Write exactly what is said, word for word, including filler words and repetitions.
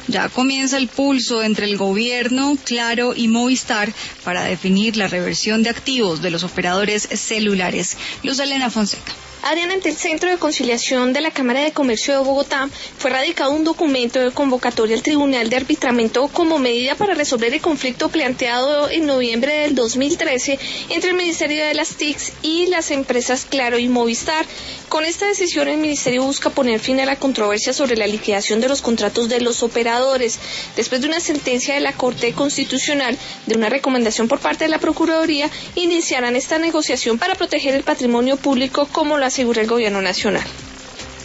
Ya comienza el pulso entre el gobierno, Claro y Movistar para definir la reversión de activos de los operadores celulares. Luz Elena Fonseca. Adriana, ante el Centro de Conciliación de la Cámara de Comercio de Bogotá fue radicado un documento de convocatoria al Tribunal de Arbitramiento como medida para resolver el conflicto planteado en noviembre del dos mil trece entre el Ministerio de las T I Cs y las empresas Claro y Movistar. Con esta decisión, el Ministerio busca poner fin a la controversia sobre la liquidación de los contratos de los operadores, después de una sentencia de la Corte Constitucional, de una recomendación por parte de la Procuraduría, iniciarán esta negociación para proteger el patrimonio público como lo asegura el Gobierno Nacional.